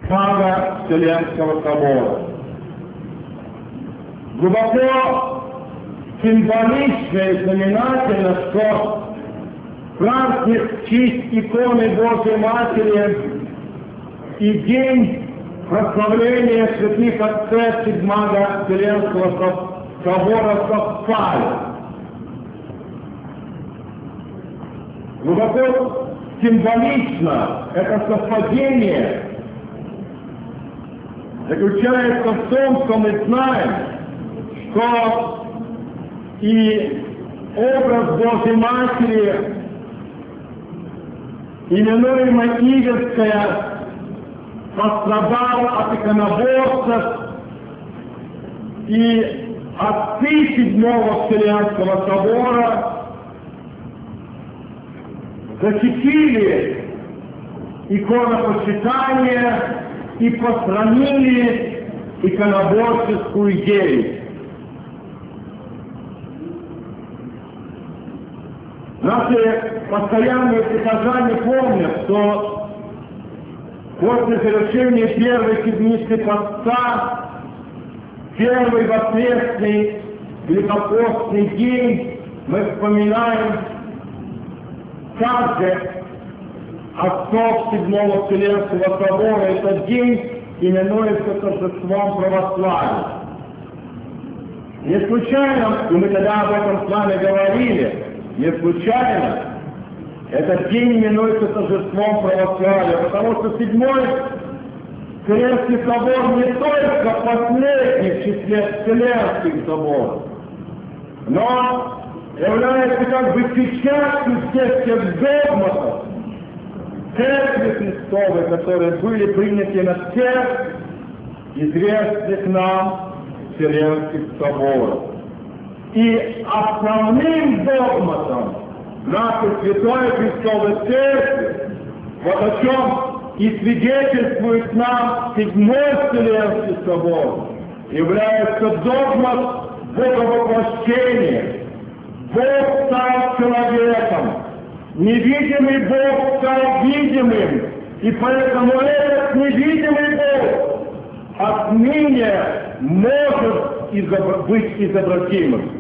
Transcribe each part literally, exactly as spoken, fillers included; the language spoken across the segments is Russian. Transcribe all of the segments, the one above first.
мага Вселенского собора. Глубоко символично и знаменательно, что праздник в честь иконы Божьей Матери и день прославления святых отцов мага Вселенского собора совпали. Глубоко символично это совпадение заключается в том, что мы знаем, что и образ Божьей Матери, именуемая Иверская, пострадал от иконоборцев, и отцы Седьмого Вселенского собора защитили иконопочитание и посрамили иконоборческую деятельность. Наши постоянные прихожане помнят, что после завершения первой седмицы поста, первый воскресный великопостный день, мы вспоминаем также отцов Седьмого Вселенского собора. Этот день именуется торжеством православия. Не случайно, и мы тогда об этом с вами говорили, не случайно этот день именуется торжеством православия, потому что Седьмой Вселенский собор не только последний в числе Вселенских соборов, но является как бы печатью всех тех догматов Церкви Христовой, которые были приняты на всех известных нам Вселенских соборов. И основным догматом нашей Святой Христовой Церкви, вот о чем и свидетельствует нам Седьмой Вселенский собор, является догмат Боговоплощения. Бог стал человеком, невидимый Бог стал видимым, и поэтому этот невидимый Бог отныне может изобр- быть изобразимым.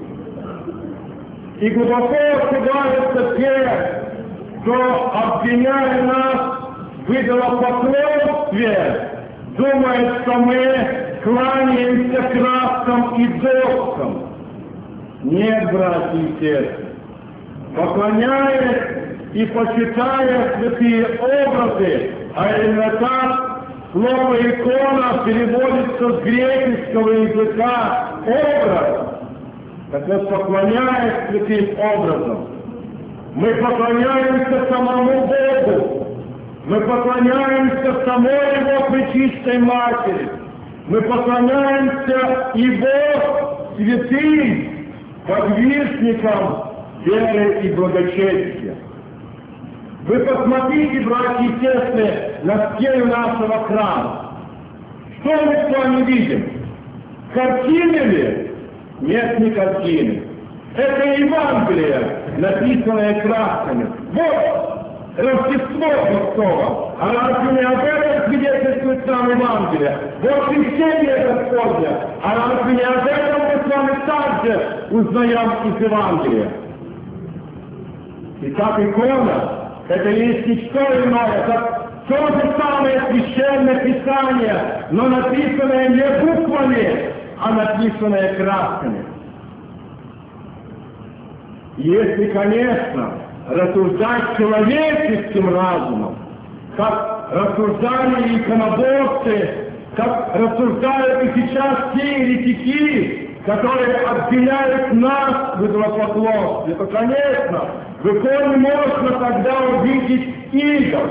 И глубоко ошибаются те, кто, обвиняя нас в идолопоклонстве, думает, что мы кланяемся краскам и доскам. Нет, братья и сестры, поклоняясь и почитая святые образы, а именно так, слово «икона» переводится с греческого языка «образ», так вот, поклоняясь святым образом, мы поклоняемся самому Богу, мы поклоняемся самой Его Пречистой Матери, мы поклоняемся Его святым подвижникам веры и благочестия. Вы посмотрите, братья и сестры, на стену нашего храма. Что мы с вами видим? Картины ли? Нет, не картины. Это Евангелие, написанное красками. Вот Рождество Христово. А разве не об этом свидетельствует сам Евангелие? Вот крещение Господне. А разве не об этом мы с вами также узнаем из Евангелия? Итак, икона — это есть ничто иное, как то же самое священное Писание, но написанное не буквами, а написанное красками. Если, конечно, рассуждать человеческим разумом, как рассуждали иконоборцы, как рассуждают и сейчас те еретики, которые обвиняют нас в идолопоклонстве, то, конечно, в иконе можно тогда увидеть идол.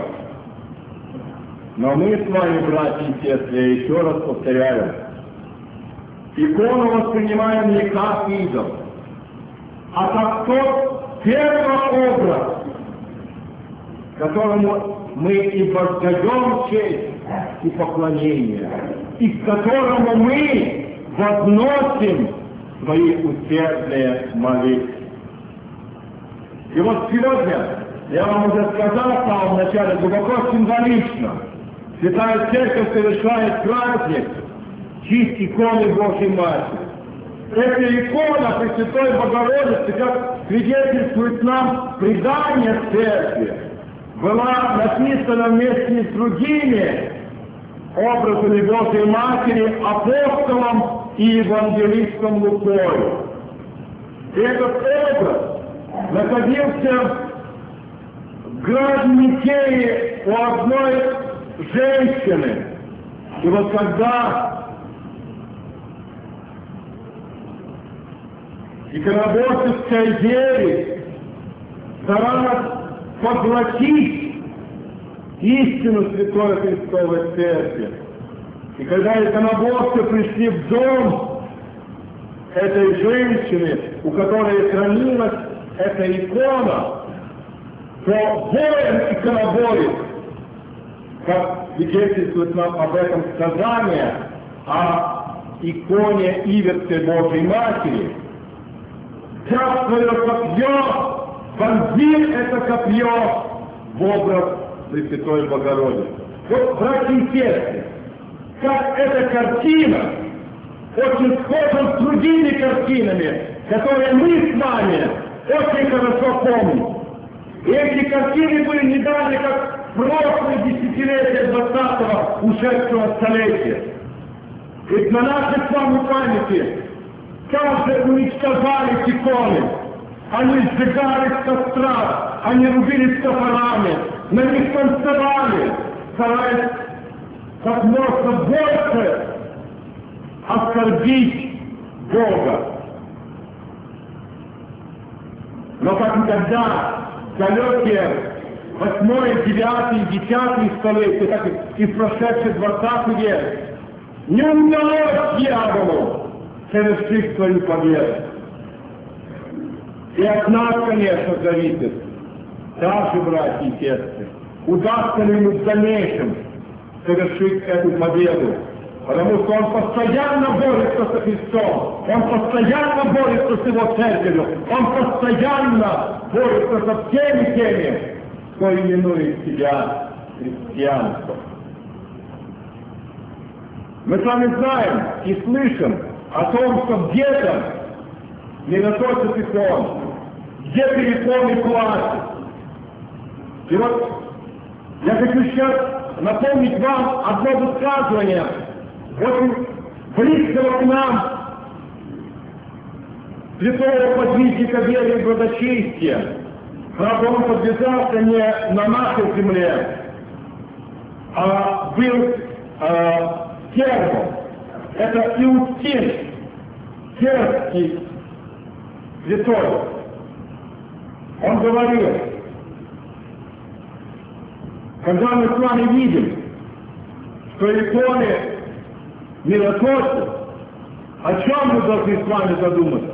Но мы с вами, братья и сестры, я еще раз повторяю, икону воспринимаем не как идол, а как тот первообраз, которому мы и воздаем честь и поклонение, и к которому мы возносим свои усердные молитвы. И вот сегодня, я вам уже сказал в самом начале, глубоко символично, Святая Церковь совершает праздник в честь иконы Божьей Матери. Эта икона Пресвятой Богородицы, как свидетельствует нам предание Церкви, была написана вместе с другими образами Божьей Матери апостолом и евангелистом Лукою. И этот образ находился в гробнике у одной женщины. И вот когда иконоборческая ересь старалась поглотить истину Святой Христовой Церкви, и когда иконоборцы пришли в дом этой женщины, у которой хранилась эта икона, то воин иконоборец, как свидетельствует нам об этом сказание о иконе Иверской Божьей Матери, взяв свое копье, вонзил это копье в образ Пресвятой Богородицы. Вот, братья и сестры, как эта картина очень схожа с другими картинами, которые мы с вами очень хорошо помним. И эти картины были не далее, как прошлые десятилетия двадцатого ушедшего столетия. Ведь на нашей с вами памяти каждый уничтожались иконы, они сжигались в кострах, они рубились топорами, на них танцевали, стараясь как можно больше оскорбить Бога. Но как никогда далекие восьмое, девятое, десятое столетия, так и в прошедший двадцатый век, не удалось дьяволу совершить свою победу. И от нас, конечно, зависит, даже, братья и сестры, удастся ли ему в дальнейшем совершить эту победу. Потому что он постоянно борется со Христом, он постоянно борется с его церковью, он постоянно борется со всеми теми, кто именует себя христианством. Мы с вами знаем и слышим о том, что где-то мироточит икон, где-то иконы плачут. И вот я хочу сейчас напомнить вам одно высказывание, очень близкого к нам святого подвижника веры и благочестия. Правда, он подвязался не на нашей земле, а был э, сербом. Это Иустин, сербский святой. Он говорил, когда мы с вами видим, что иконы миротворцы, о чем мы должны с вами задуматься?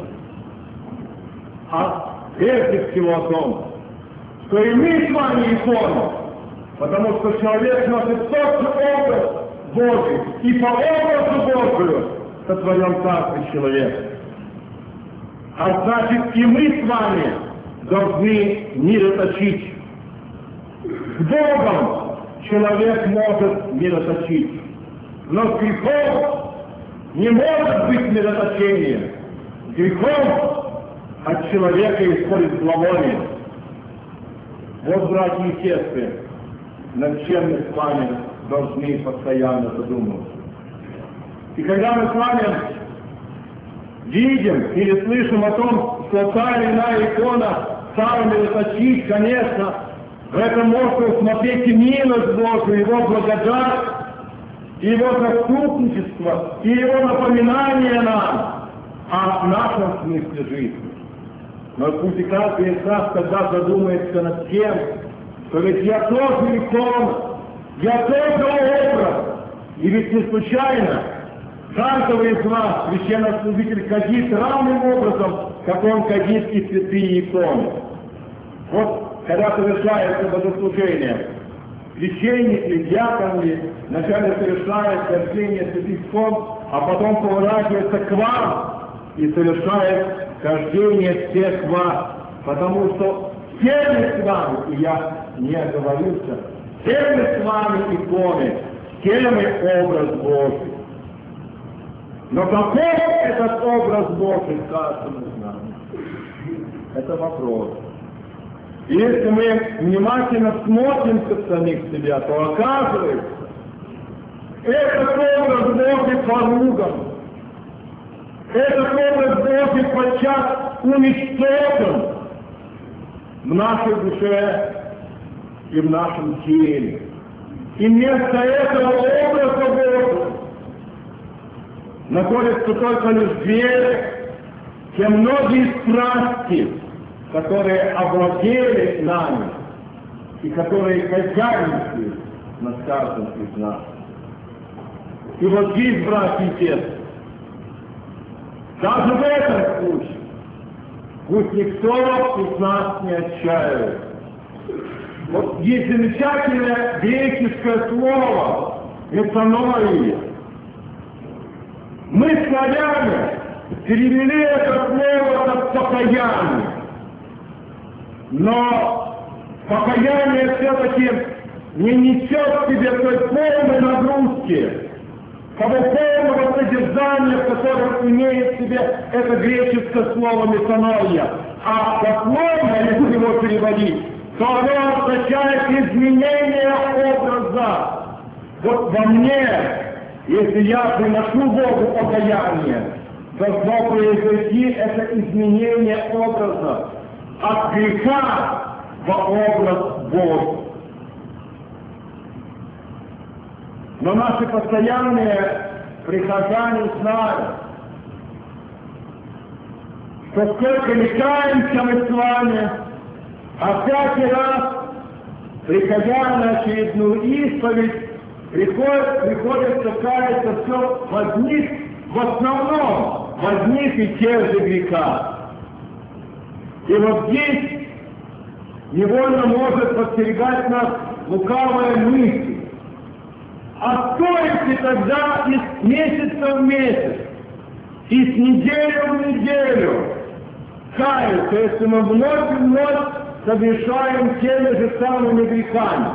А прежде всего о том, что и мы с вами иконы, потому что человек носит тот же образ Божий, и по образу Божию сотворен каждый человек. А значит, и мы с вами должны мироточить. С Богом человек может мироточить. Но с грехом не может быть мироточения. Грехом от человека исходит зловоние. Вот, братья и сестры, над чем мы с вами должны постоянно задумываться. И когда мы с вами видим или слышим о том, что та или иная икона стала мироточить, конечно, в этом можно усмотреть и милость Божию, Его благодать, и Его заступничество, и Его напоминание нам о нашем смысле жизни. Но пусть и каждый из нас тогда задумается над тем, что ведь я тоже икона, я тоже образ, и ведь не случайно каждого из вас священнослужитель кадит равным образом, как он кадит и святые иконы. Вот когда совершается богослужение, священник ли, диакон ли, вначале совершает кождение святых икон, а потом поворачивается к вам и совершает кождение всех вас, потому что все мы с вами, и я не оговорился, все мы с вами иконы темы образ Божий. Но каков этот образ Божий, каждому из нас? Это вопрос. И если мы внимательно смотримся в самих себя, то оказывается, этот образ Божий поруган. Этот образ Божий подчас уничтожен в нашей душе и в нашем теле. И вместо этого образа Божьего находится только лишь вере, те многие страсти, которые овладели нами и которые хозяйничают над каждым из нас. И вот здесь, братья и сестры, даже в этом случае пусть никто из нас не отчаивается. Вот есть замечательное греческое слово «метаноия». Мы, славяне, перевели это слово как «покаяние». Но покаяние все-таки не несет в себе той полной нагрузки, того полного содержания, в котором имеет в себе это греческое слово «метаноия». А дословно, если его переводить, то оно означает изменение образа. Вот во мне, если я приношу Богу покаяние, должно произойти это изменение образа от греха в образ Божий. Но наши постоянные прихожане знают, что сколько не каемся мы с вами, а всякий раз, приходя на очередную исповедь, приходит, приходится каяться все в одних, в основном, в одних и тех же грехах. И вот здесь невольно может подстерегать нас лукавая мысль. А стоите тогда из месяца в месяц, и с недели в неделю каяться, если мы вновь и вновь совершаем теми же самыми грехами.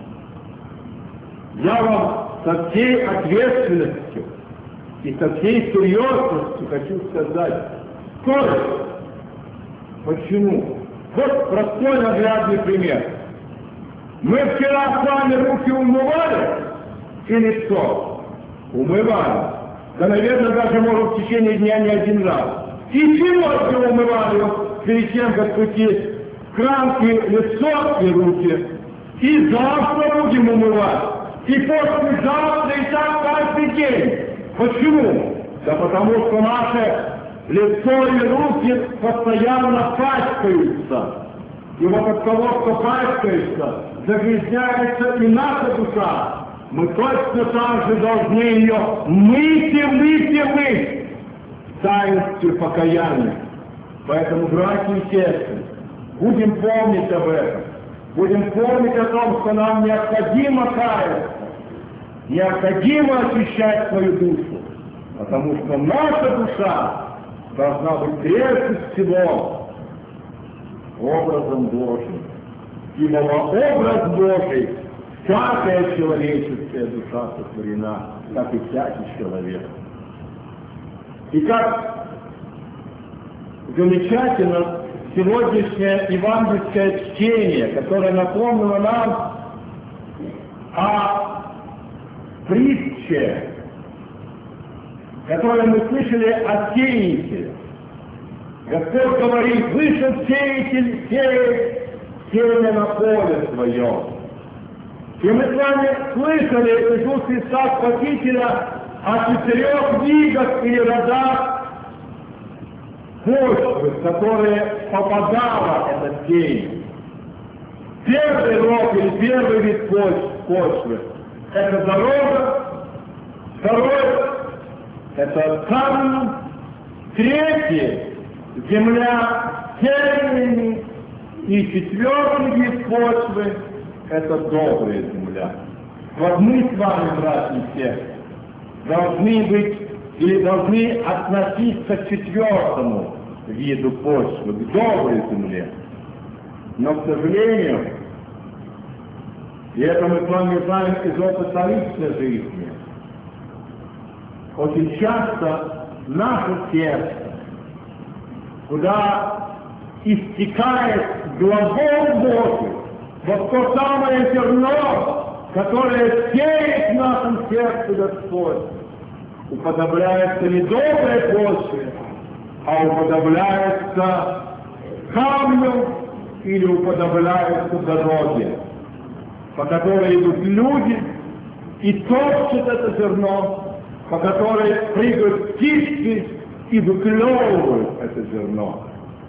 Я вам со всей ответственностью и со всей серьезностью хочу сказать, сколько. Почему? Вот простой наглядный пример. Мы вчера с вами руки умывали и лицо? Умывали. Да, наверное, даже, может, в течение дня не один раз. И сегодня умывали, вот, перед тем, как пойти в кран, и лицо, и руки. И завтра будем умывать. И послезавтра, и так каждый день. Почему? Да потому что наше лицо и руки постоянно пачкаются. И вот от того, что пачкается, загрязняется и наша душа. Мы точно так же должны ее мыть и мыть и мыть таинством покаяния. Поэтому, братья и сестры, будем помнить об этом. Будем помнить о том, что нам необходимо каяться, необходимо очищать свою душу, потому что наша душа должна быть прежде всего образом Божьим. Ибо образ Божий всякая человеческая душа сотворена, как и всякий человек. И как замечательно сегодняшнее евангельское чтение, которое напомнило нам о притче, которую мы слышали о сеятеле. Господь говорит: вышел сеятель сеять семя на поле свое. И мы с вами слышали Иисус Христа Спасителя о четырех видах или родах почвы, в которые попадала эта семя. Первый род или первый вид почвы – это дорога, второй – это камень, третий – земля семени, и четвертый вид почвы – это добрая земля. Вот мы с вами, братья и сестры, должны быть или должны относиться к четвертому виду почвы, к доброй земле. Но, к сожалению, И это мы с вами знаем из опыта личной жизни. Очень часто наше сердце, куда истекает глагол Божий, вот то самое зерно, которое сеет в нашем сердце Господь, уподобляется не доброй почве, а уподобляется камню или уподобляется дороге, по которой идут люди и топчут это зерно, по которой прыгают птички и выклевывают это зерно.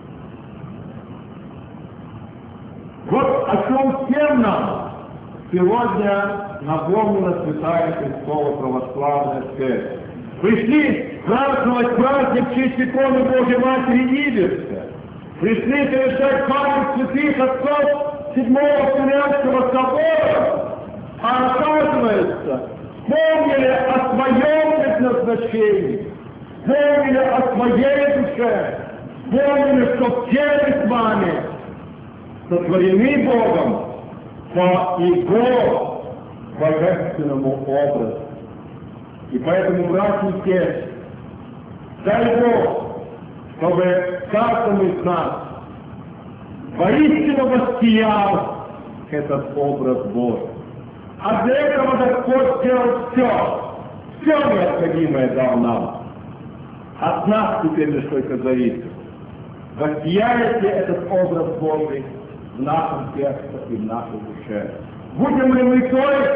Вот о чем всем нам сегодня напомнила Святая Христова Православная Церковь. Пришли праздновать праздник в честь иконы Божьей Матери Иверска. Пришли совершать память святых отцов Седьмого Вселенского собора, а оказывается, вспомнили о своем предназначении, вспомнили о своей душе, вспомнили, что все мы с вами сотворены Богом по Его божественному образу. И поэтому, братья и сестры, дай Бог, чтобы каждому из нас воистину воссиял этот образ Божий. А для этого Господь сделал все, все необходимое дал нам. От нас теперь лишь только зависит. Воссияет ли этот образ Божий в нашем сердце и в нашей душе? Будем ли мы той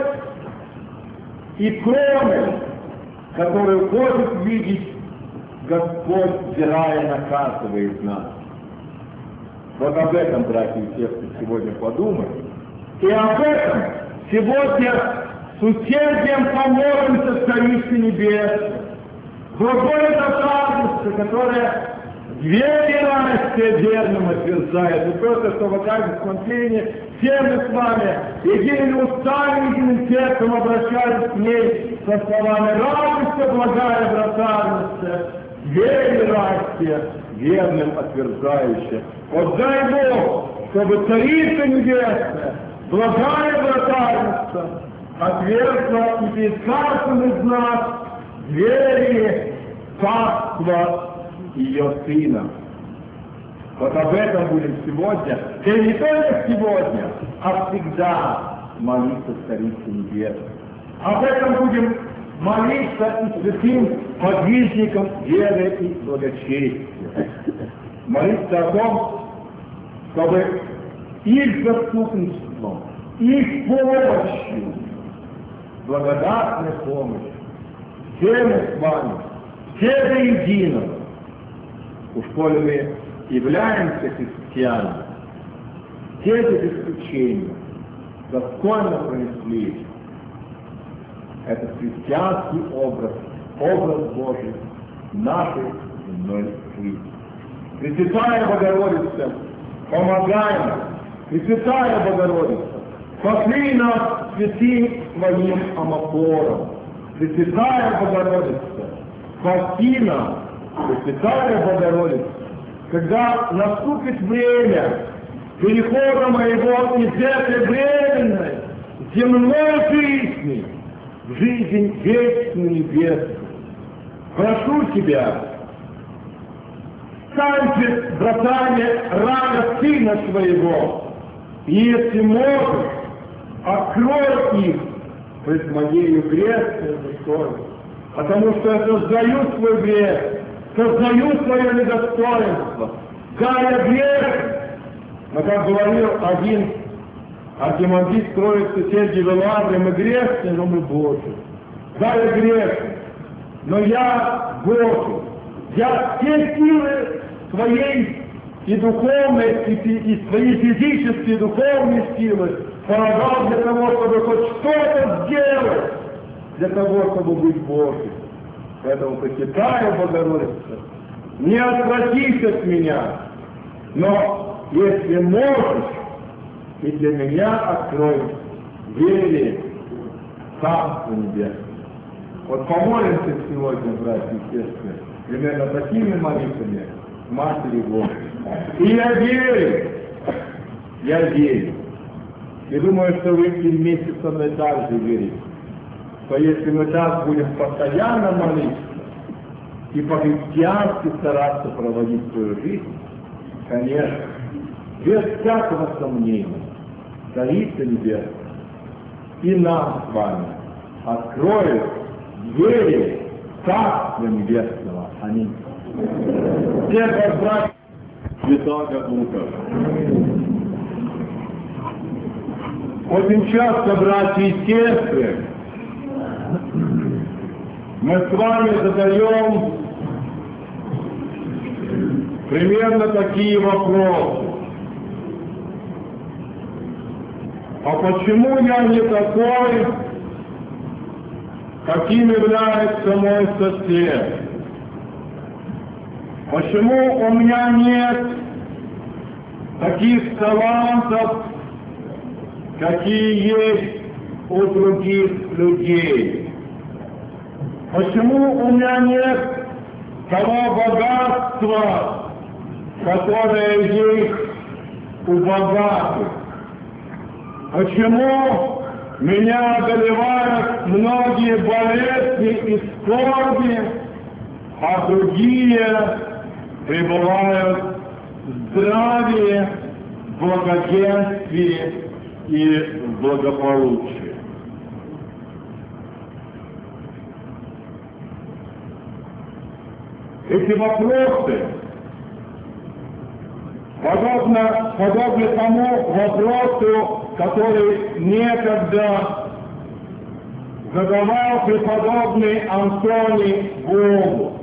иконой, которую хочет видеть Господь, взирая на каждого из нас? Вот об этом, братья и сестры, сегодня подумаем. И об этом сегодня с усердием помолимся Царице Небесной. Другое доказательство, которое двери радости верным отверзает. И просто, что в каждом смотрении все мы с вами едиными устами, единым сердцем обращались к ней со словами «Радуйся, благая братарница, двери радости верным отверзающая». Вот дай Бог, чтобы Царица Небесная, благая братарница, отверзла и перед каждым из нас двери царства ее Сына. Вот об этом будем сегодня, и не только сегодня, а всегда молиться Царице Небесной. Об этом будем молиться и святым подвижникам веры и благочестия. Молиться о том, чтобы их заступничеством, их помощью, благодатной помощью, все мы с вами, все до единого, уж коли мы являемся христианами, все без исключения достойно пронесли этот христианский образ, образ Божий нашей земной жизни. Пресвятая Богородица, помогай нам, Пресвятая Богородица, покрой нас святым Твоим омофором. Пресвятая Богородица, спаси нас, Пресвятая Богородица, когда наступит время перехода моего из этой временной земной жизни в жизнь вечную небесную. Прошу Тебя, стань перед братами рана Сына Своего, и если можешь, открой их пред моею грешной душой, потому что я сознаю свой грех, сознаю свое недостоинство, да, я грех. Но, как говорил один архимандрит Троицы Сергий Лавры, мы грешны, но мы Божьи. Да, я грешный, но я Божий. Я все силы своей и духовной, и, и свои физические, и духовные силы полагал для того, чтобы хоть что-то сделать, для того, чтобы быть Божьим. Поэтому, Пресвятая Богородица, не отвратись от меня, но если можешь, и для меня открой двери Царства Небесного. Вот помолимся сегодня, братья и сестры, примерно такими молитвами Матери Божией. И я верю, я верю, И думаю, что вы вместе со мной также верите, что если мы так будем постоянно молиться и по-христиански стараться проводить свою жизнь, конечно, без всякого сомнения, Царица Небесная и нам с вами откроет двери Царства Небесного. Аминь. Всех вас, братья, Святого Духа. Очень часто, братья и сестры, мы с вами задаем примерно такие вопросы. А почему я не такой, каким является мой сосед? Почему у меня нет таких талантов, какие есть у других людей? Почему у меня нет того богатства, которое есть у богатых? Почему меня одолевают многие болезни и скорби, а другие пребывают в здравии, в благоденствии и в благополучии? Эти вопросы подобно, подобны тому вопросу, который некогда задавал преподобный Антоний Богу.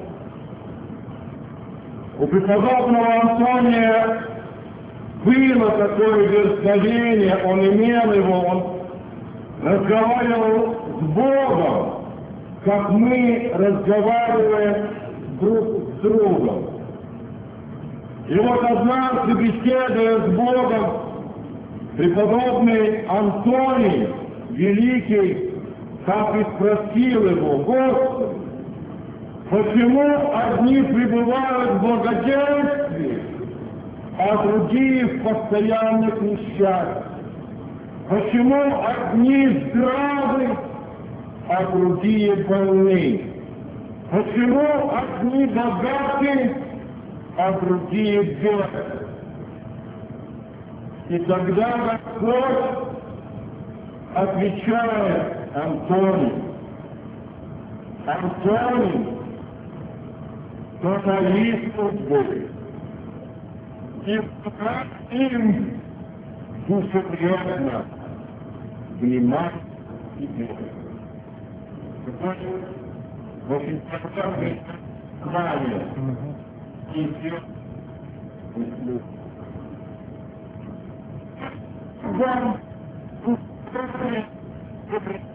У преподобного Антония было такое дерзновение, он имел его, он разговаривал с Богом, как мы разговариваем друг с другом. И вот однажды, беседуя с Богом, преподобный Антоний Великий так и спросил его: Господи, почему одни пребывают в благоденствии, а другие в постоянных несчастьях? Почему одни здравы, а другие больны? Почему одни богаты, а другие бедны? И тогда Господь отвечает Антонию: Антоний, позови судьбу и им душевно внимать и верить. Очень простой знание и все услуги. Вам